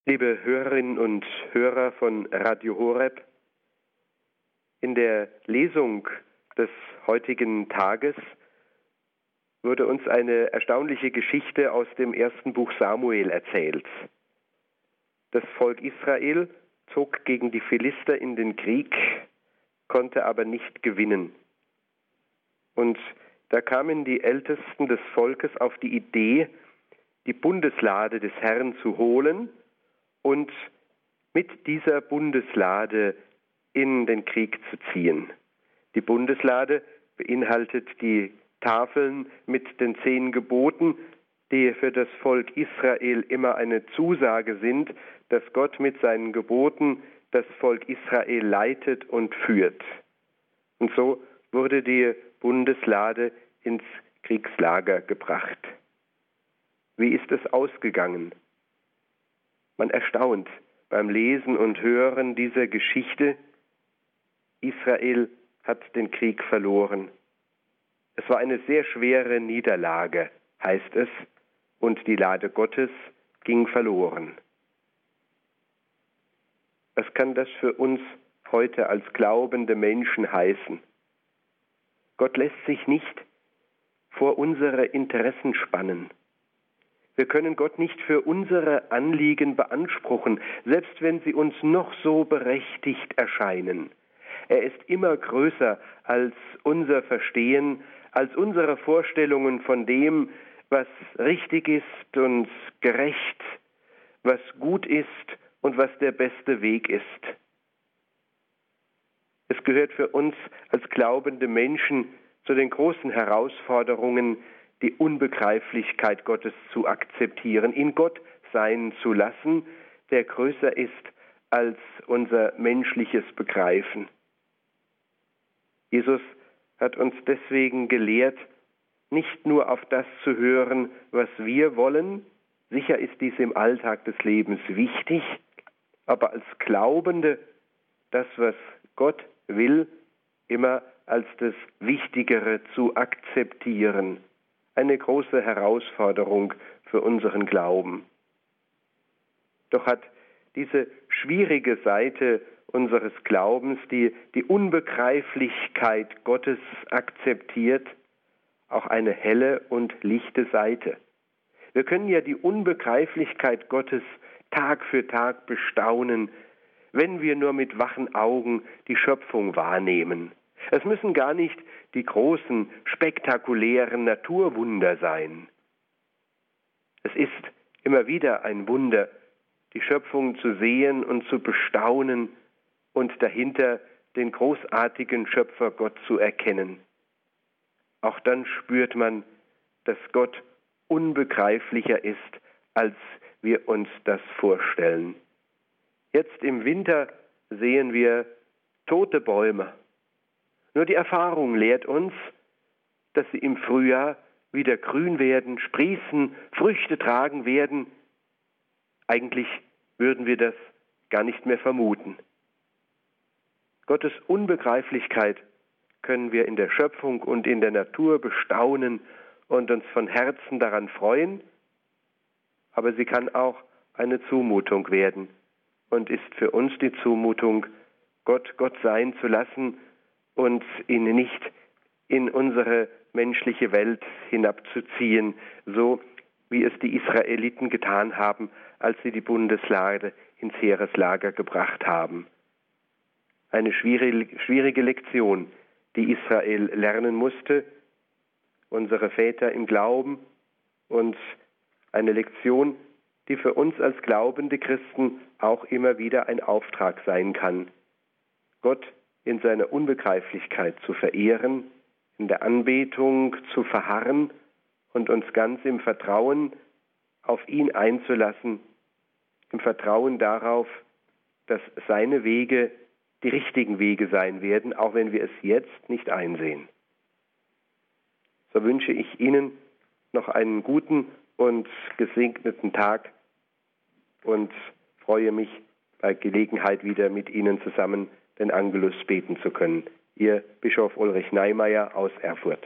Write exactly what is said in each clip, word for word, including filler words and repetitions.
Liebe Hörerinnen und Hörer von Radio Horeb, in der Lesung des heutigen Tages wurde uns eine erstaunliche Geschichte aus dem ersten Buch Samuel erzählt. Das Volk Israel zog gegen die Philister in den Krieg, konnte aber nicht gewinnen. Und da kamen die Ältesten des Volkes auf die Idee, die Bundeslade des Herrn zu holen und mit dieser Bundeslade in den Krieg zu ziehen. Die Bundeslade beinhaltet die Tafeln mit den zehn Geboten, die für das Volk Israel immer eine Zusage sind, dass Gott mit seinen Geboten das Volk Israel leitet und führt. Und so wurde die Bundeslade ins Kriegslager gebracht. Wie ist es ausgegangen? Man erstaunt beim Lesen und Hören dieser Geschichte. Israel hat den Krieg verloren. Es war eine sehr schwere Niederlage, heißt es, und die Lade Gottes ging verloren. Was kann das für uns heute als glaubende Menschen heißen? Gott lässt sich nicht vor unsere Interessen spannen. Wir können Gott nicht für unsere Anliegen beanspruchen, selbst wenn sie uns noch so berechtigt erscheinen. Er ist immer größer als unser Verstehen, als unsere Vorstellungen von dem, was richtig ist und gerecht, was gut ist und was der beste Weg ist. Es gehört für uns als glaubende Menschen zu den großen Herausforderungen, die Unbegreiflichkeit Gottes zu akzeptieren, in Gott sein zu lassen, der größer ist als unser menschliches Begreifen. Jesus hat uns deswegen gelehrt, nicht nur auf das zu hören, was wir wollen, sicher ist dies im Alltag des Lebens wichtig, aber als Glaubende das, was Gott will, immer als das Wichtigere zu akzeptieren. Eine große Herausforderung für unseren Glauben. Doch hat diese schwierige Seite unseres Glaubens, die die Unbegreiflichkeit Gottes akzeptiert, auch eine helle und lichte Seite. Wir können ja die Unbegreiflichkeit Gottes Tag für Tag bestaunen, wenn wir nur mit wachen Augen die Schöpfung wahrnehmen. Es müssen gar nicht die großen, spektakulären Naturwunder sein. Es ist immer wieder ein Wunder, die Schöpfung zu sehen und zu bestaunen und dahinter den großartigen Schöpfer Gott zu erkennen. Auch dann spürt man, dass Gott unbegreiflicher ist, als wir uns das vorstellen. Jetzt im Winter sehen wir tote Bäume. Nur die Erfahrung lehrt uns, dass sie im Frühjahr wieder grün werden, sprießen, Früchte tragen werden. Eigentlich würden wir das gar nicht mehr vermuten. Gottes Unbegreiflichkeit können wir in der Schöpfung und in der Natur bestaunen und uns von Herzen daran freuen, aber sie kann auch eine Zumutung werden und ist für uns die Zumutung, Gott Gott sein zu lassen und ihn nicht in unsere menschliche Welt hinabzuziehen, so wie es die Israeliten getan haben, als sie die Bundeslade ins Heereslager gebracht haben. Eine schwierige, schwierige Lektion, die Israel lernen musste, unsere Väter im Glauben, und eine Lektion, die für uns als glaubende Christen auch immer wieder ein Auftrag sein kann, Gott in seiner Unbegreiflichkeit zu verehren, in der Anbetung zu verharren und uns ganz im Vertrauen auf ihn einzulassen, im Vertrauen darauf, dass seine Wege die richtigen Wege sein werden, auch wenn wir es jetzt nicht einsehen. So wünsche ich Ihnen noch einen guten und gesegneten Tag und freue mich, bei Gelegenheit wieder mit Ihnen zusammen den Angelus beten zu können. Ihr Bischof Ulrich Neimeyer aus Erfurt.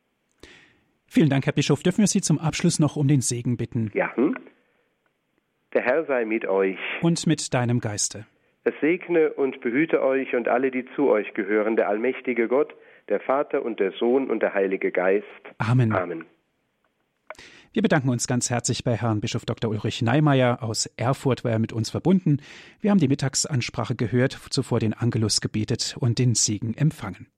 Vielen Dank, Herr Bischof. Dürfen wir Sie zum Abschluss noch um den Segen bitten? Ja. Hm? Der Herr sei mit euch. Und mit deinem Geiste. Es segne und behüte euch und alle, die zu euch gehören, der allmächtige Gott, der Vater und der Sohn und der Heilige Geist. Amen. Amen. Wir bedanken uns ganz herzlich bei Herrn Bischof Doktor Ulrich Neimeyer aus Erfurt, war er mit uns verbunden. Wir haben die Mittagsansprache gehört, zuvor den Angelus gebetet und den Segen empfangen.